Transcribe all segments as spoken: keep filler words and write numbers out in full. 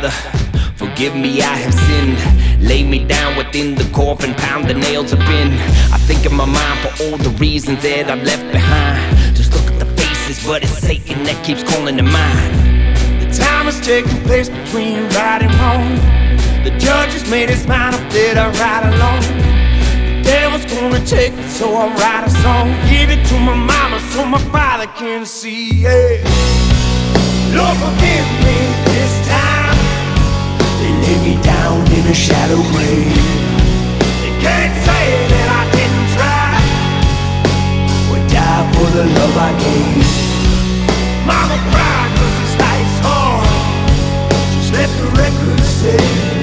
Father, forgive me, I have sinned. Lay me down within the coffin, pound the nails up in. I think in my mind for all the reasons that I've left behind. Just look at the faces, but it's Satan that keeps calling to mind. The time is taking place between right and wrong. The judge has made his mind up that I ride along. The devil's gonna take it, so I'll write a song. Give it to my mama so my father can see, yeah. Lord, forgive me this time. They lay me down in a shallow grave. They can't say that I didn't try or die for the love I gave. Mama cried cause this life's hard. Just let the record say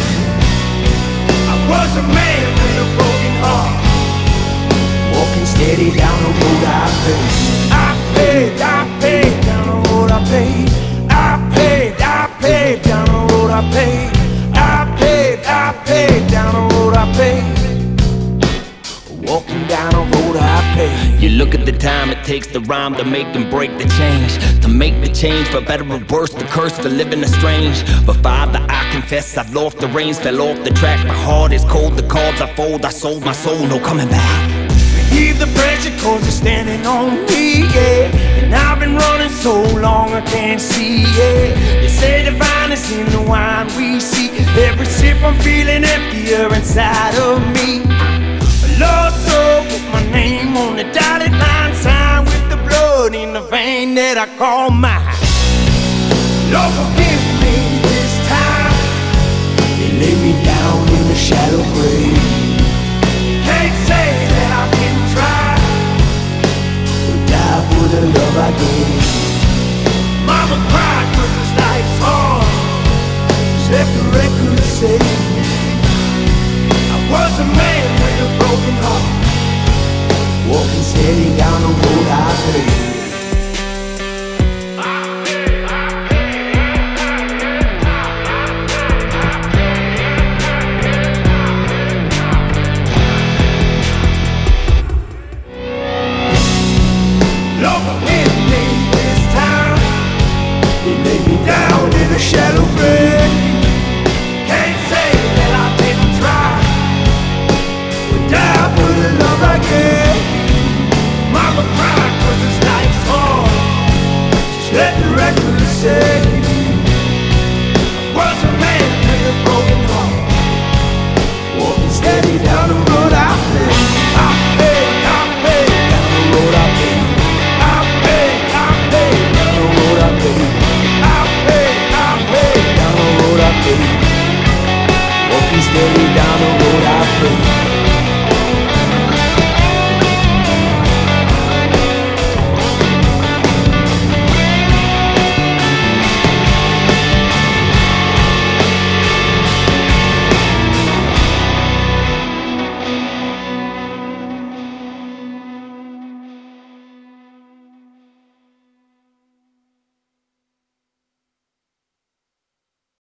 I was a man with a broken heart, walking steady down the road I paid. I paid, I paid down the road I paid. I paid, I paid down the road I paid. I paid, I paid down the road I paid. Walking down the road I paid. You look at the time it takes to rhyme to make and break the change. To make the change for better or worse, the curse for living estranged. But Father, I confess I've lost the reins, fell off the track. My heart is cold, the cards I fold, I sold my soul, no coming back. Relieve the pressure cause it's standing on me, yeah. And I've been running so long I can't see, yeah. They say divine is in the wine we see. Every sip I'm feeling emptier inside of me. Lord, so put my name on the dotted line, sign with the blood in the vein that I call mine. Lord, forgive me this time. They lay me down in a shallow grave. Can't say that I didn't try or die for the love I gave. Mama cried cause this life's hard. Just let the record say I was a man with a broken heart, walking steady down the road I paid.